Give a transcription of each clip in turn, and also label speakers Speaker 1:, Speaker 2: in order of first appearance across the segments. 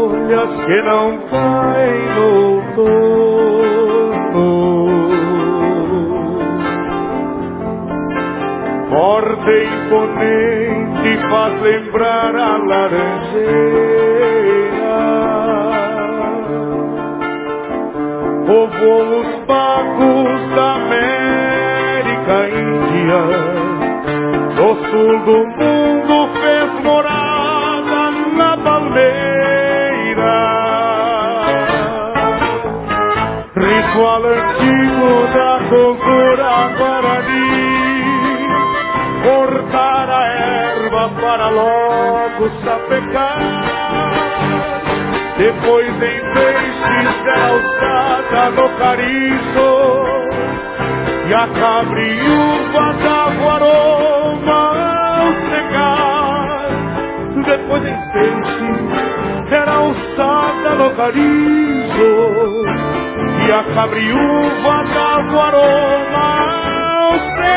Speaker 1: folhas que não caem no outono. Forte e imponente faz lembrar a laranjeira. Povoou os pagos da América Índia. No sul do mundo fez morada na palmeira. Ritual antigo da cultura guarani. Cortar a erva para logo sapecar. Depois em peixes será usada no cariço. E a cabriúva dava aroma ao secar. Depois em peixe será usada no cariço. E a cabriúva dava aroma ao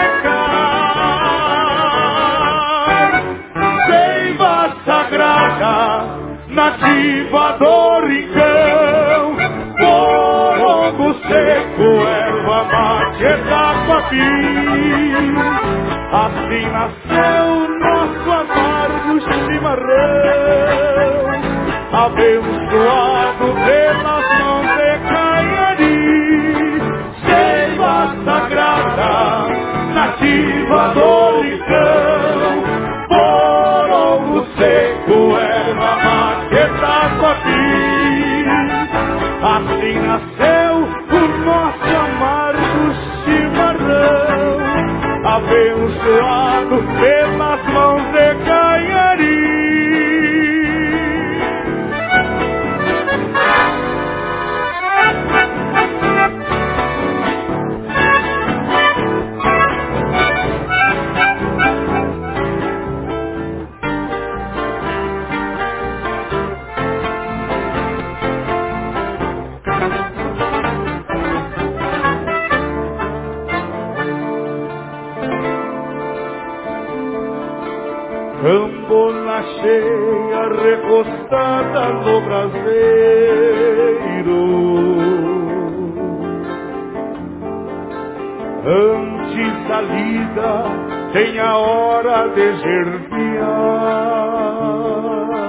Speaker 1: secar. Seiva sagrada, nativa do rincão, porongo seco, erva mate, taquapim. Assim nasceu nosso amargo chimarrão, abençoado pelas mãos de Caiari. Seiva sagrada, nativa do rincão, porongo seco, erva mate, taquapim. Assim nasceu o nosso amargo chimarrão, abençoado pelas mãos de Caiari. Cambona cheia recostada no braseiro. Antes da lida tem a hora de germinar.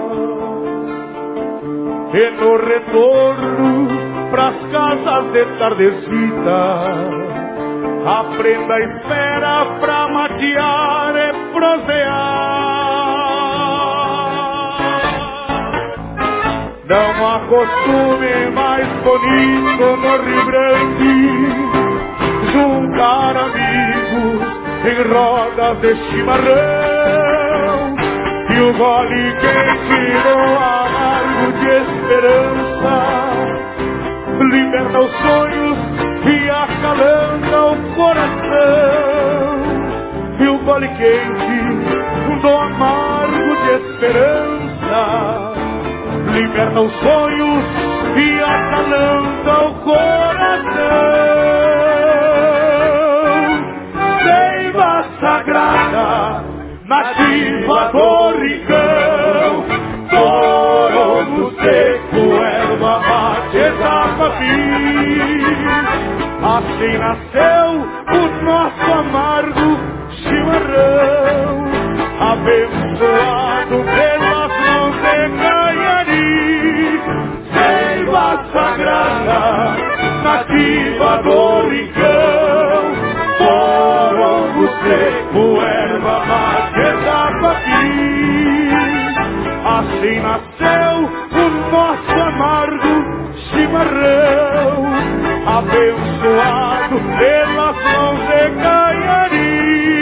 Speaker 1: E no retorno pras casas de tardecita, a prenda espera pra matear e prosear. Não há costume mais bonito no Rio Grande, juntar amigos em rodas de chimarrão. E o gole quente no amargo de esperança liberta os sonhos e acalanta o coração. E o gole quente do amargo de esperança liberta os sonhos e acalanta o coração. Seiva sagrada, nativa do rincão, porongo seco, erva mate, taquapim. Assim nasceu o nosso amargo chimarrão, abençoado pelas mãos de Caiari. Seiva sagrada, nativa do rincão, porongo seco, erva mate, taquapim. Assim nasceu o nosso amargo chimarrão, abençoado pelas mãos de Caiari.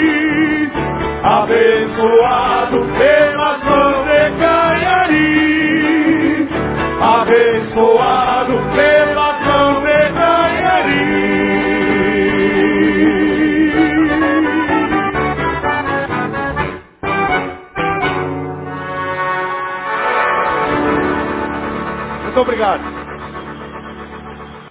Speaker 1: Abençoado pelas mãos de Caiari. Abençoado pelas mãos de Caiari. Muito obrigado.